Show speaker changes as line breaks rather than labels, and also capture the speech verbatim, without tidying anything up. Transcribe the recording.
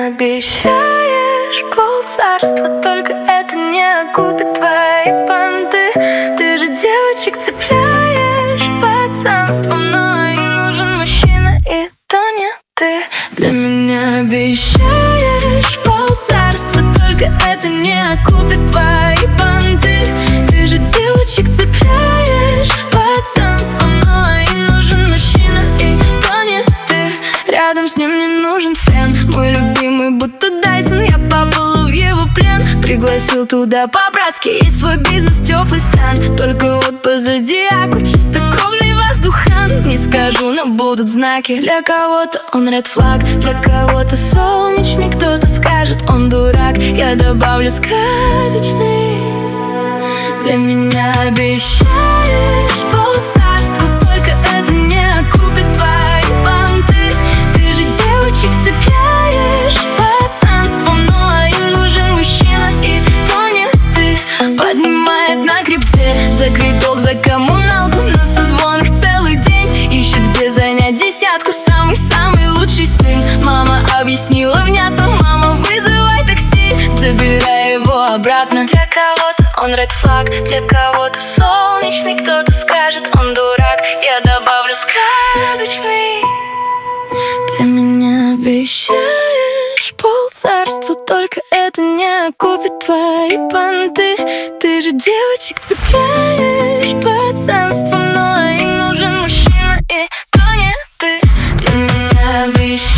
меня обещаешь полцарства, только это не окупит твои понты. Ты же девочек цепляешь пацанством, но и нужен мужчина, и то не ты. Для меня обещаешь полцарства, только это не окупит твои понты. Ты же девочек цепляешь пацанством, но и нужен мужчина, и то не ты. Рядом с ним не нужен фен, мой любимый будто Дайсон. Я попала в его плен, пригласил туда по-братски, и свой бизнес, теплый стан. Только вот по зодиаку чистокровный воздухан. Не скажу, но будут знаки. Для кого-то он ред флаг, для кого-то солнечный. Кто-то скажет, он дурак, я добавлю сказочный. Для меня обещаешь полцарства, только это не окупит твои понты. Ты же девочек цепляешь пацанством, но им нужен мужчина, и то не ты. Поднимает на крипте, закрыть долг за коммуналку, на созвонах целый день, ищет где занять десятку. Самый-самый лучший сын. Мама объяснила внятно, мама, вызывай такси, забирай его обратно. Для кого-то он ред флаг, для кого-то солнечный. Кто-то скажет, он дурак, я добавлю сказочный. Для меня обещаешь полцарства, только это не окупит твои понты. Ты же девочек цепляешь пацанством, но и нужен мужчина, и то не ты. Для меня обещаешь